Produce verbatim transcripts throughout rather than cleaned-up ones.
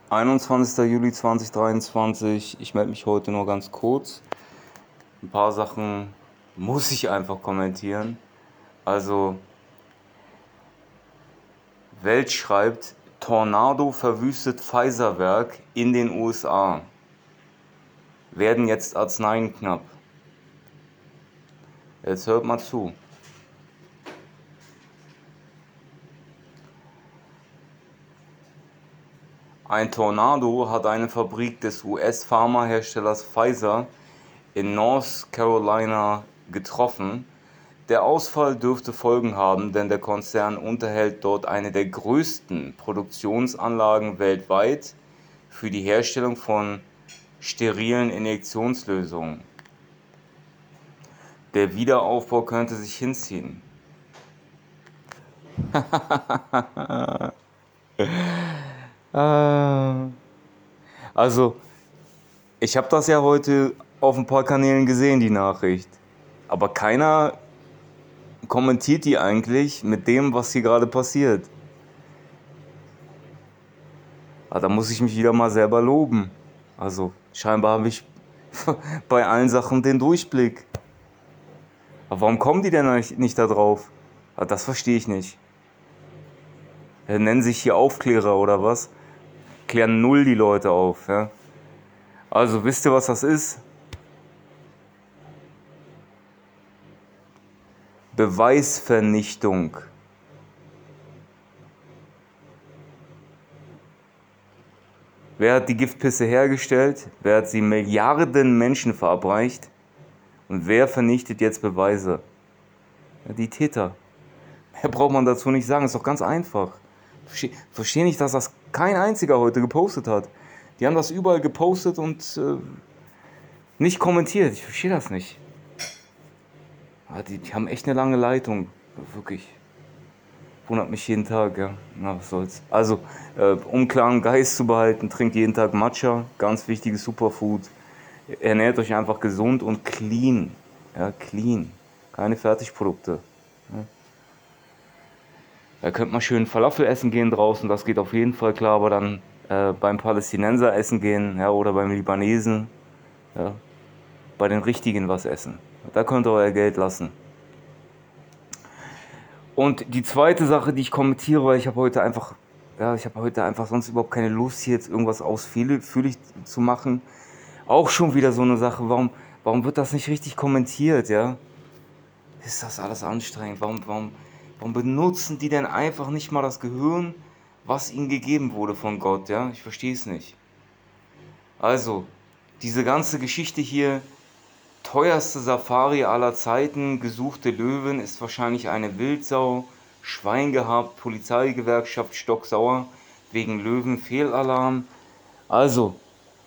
einundzwanzigster Juli zweitausenddreiundzwanzig. Ich melde mich heute nur ganz kurz. Ein paar Sachen muss ich einfach kommentieren. Also, Welt schreibt, Tornado verwüstet Pfizer-Werk in den U S A. Werden jetzt Arzneien knapp. Jetzt hört mal zu. Ein Tornado hat eine Fabrik des U S-Pharmaherstellers Pfizer in North Carolina getroffen. Der Ausfall dürfte Folgen haben, denn der Konzern unterhält dort eine der größten Produktionsanlagen weltweit für die Herstellung von sterilen Injektionslösungen. Der Wiederaufbau könnte sich hinziehen. Also, ich habe das ja heute auf ein paar Kanälen gesehen, die Nachricht. Aber keiner kommentiert die eigentlich mit dem, was hier gerade passiert. Ah, da muss ich mich wieder mal selber loben. Also, scheinbar habe ich bei allen Sachen den Durchblick. Aber warum kommen die denn nicht da drauf? Ah, das verstehe ich nicht. Ja, nennen sich hier Aufklärer oder was? Klären null die Leute auf. Ja? Also, wisst ihr, was das ist? Beweisvernichtung. Wer hat die Giftpisse hergestellt? Wer hat sie Milliarden Menschen verabreicht? Und wer vernichtet jetzt Beweise? Ja, die Täter. Mehr braucht man dazu nicht sagen, ist doch ganz einfach. Ich verstehe nicht, dass das kein einziger heute gepostet hat. Die haben das überall gepostet und äh, nicht kommentiert. Ich verstehe das nicht. Ja, die, die haben echt eine lange Leitung. Wirklich. Wundert mich jeden Tag, ja. Na, was soll's. Also, äh, um klaren Geist zu behalten, trinkt jeden Tag Matcha. Ganz wichtiges Superfood. Ernährt euch einfach gesund und clean. Ja, clean. Keine Fertigprodukte. Ja. Da könnt man schön Falafel essen gehen draußen, das geht auf jeden Fall klar, aber dann äh, beim Palästinenser essen gehen, ja, oder beim Libanesen, ja, bei den Richtigen was essen. Da könnt ihr euer Geld lassen. Und die zweite Sache, die ich kommentiere, weil ich habe heute einfach, ja, ich habe heute einfach sonst überhaupt keine Lust, hier jetzt irgendwas ausführlich zu machen. Auch schon wieder so eine Sache, warum, warum wird das nicht richtig kommentiert, ja? Ist das alles anstrengend? Warum, warum, warum benutzen die denn einfach nicht mal das Gehirn, was ihnen gegeben wurde von Gott, ja? Ich verstehe es nicht. Also, diese ganze Geschichte hier, teuerste Safari aller Zeiten, gesuchte Löwen, ist wahrscheinlich eine Wildsau, Schwein gehabt, Polizeigewerkschaft stocksauer, wegen Löwen Fehlalarm. Also,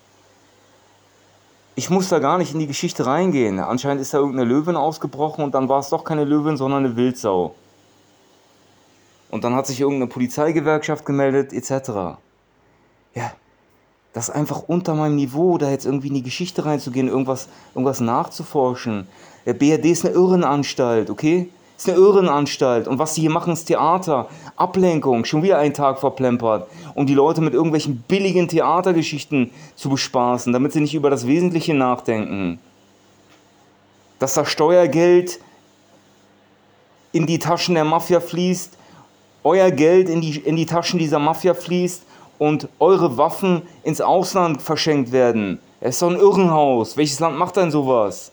ich muss da gar nicht in die Geschichte reingehen. Anscheinend ist da irgendeine Löwin ausgebrochen und dann war es doch keine Löwin, sondern eine Wildsau. Und dann hat sich irgendeine Polizeigewerkschaft gemeldet, et cetera. Ja, das ist einfach unter meinem Niveau, da jetzt irgendwie in die Geschichte reinzugehen, irgendwas, irgendwas nachzuforschen. Der B R D ist eine Irrenanstalt, okay? Ist eine Irrenanstalt. Und was die hier machen, ist Theater, Ablenkung, schon wieder einen Tag verplempert, um die Leute mit irgendwelchen billigen Theatergeschichten zu bespaßen, damit sie nicht über das Wesentliche nachdenken. Dass das Steuergeld in die Taschen der Mafia fließt, euer Geld in die, in die Taschen dieser Mafia fließt und eure Waffen ins Ausland verschenkt werden. Es ist doch ein Irrenhaus. Welches Land macht denn sowas?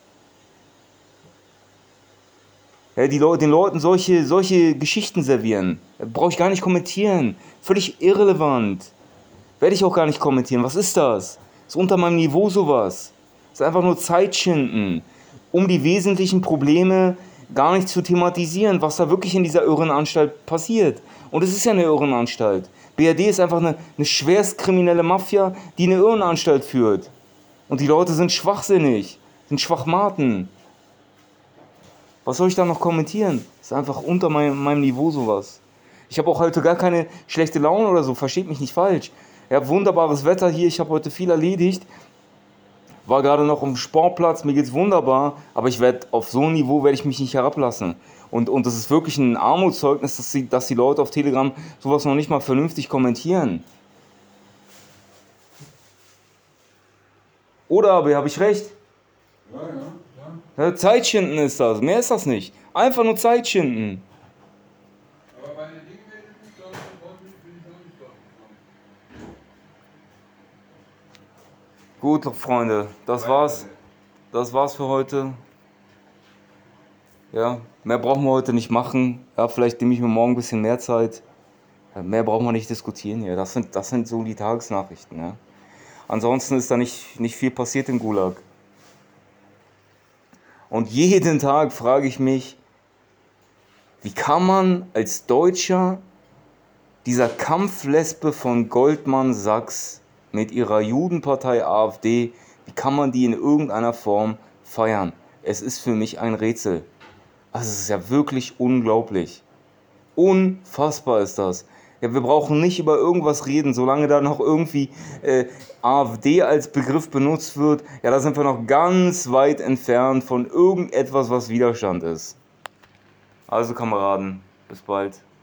Ja, die Le- den Leuten solche, solche Geschichten servieren. Brauche ich gar nicht kommentieren. Völlig irrelevant. Werde ich auch gar nicht kommentieren. Was ist das? Ist unter meinem Niveau sowas. Ist einfach nur Zeit schinden, um die wesentlichen Probleme gar nicht zu thematisieren, was da wirklich in dieser Irrenanstalt passiert. Und es ist ja eine Irrenanstalt. B R D ist einfach eine, eine schwerstkriminelle Mafia, die eine Irrenanstalt führt. Und die Leute sind schwachsinnig, sind Schwachmaten. Was soll ich da noch kommentieren? Ist einfach unter meinem, meinem Niveau sowas. Ich habe auch heute gar keine schlechte Laune oder so, versteht mich nicht falsch. Ich habe wunderbares Wetter hier, ich habe heute viel erledigt. War gerade noch am Sportplatz, mir geht's wunderbar, aber ich werde auf so ein Niveau werde ich mich nicht herablassen. Und, und das ist wirklich ein Armutszeugnis, dass die, dass die Leute auf Telegram sowas noch nicht mal vernünftig kommentieren. Oder aber habe ich recht? Ja, ja, ja. Ja, Zeitschinden ist das, mehr ist das nicht. Einfach nur Zeitschinden. Aber bei den Dingen, wenn ich nicht glaube, dann bin ich noch nicht drauf gekommen. Gut, Freunde, das war's. Das war's für heute. Ja, mehr brauchen wir heute nicht machen. Ja, vielleicht nehme ich mir morgen ein bisschen mehr Zeit. Ja, mehr brauchen wir nicht diskutieren hier. Das sind, das sind so die Tagesnachrichten. Ja. Ansonsten ist da nicht, nicht viel passiert im Gulag. Und jeden Tag frage ich mich, wie kann man als Deutscher dieser Kampflesbe von Goldman Sachs mit ihrer Judenpartei AfD, wie kann man die in irgendeiner Form feiern? Es ist für mich ein Rätsel. Also es ist ja wirklich unglaublich. Unfassbar ist das. Ja, wir brauchen nicht über irgendwas reden, solange da noch irgendwie äh, AfD als Begriff benutzt wird. Ja, da sind wir noch ganz weit entfernt von irgendetwas, was Widerstand ist. Also Kameraden, bis bald.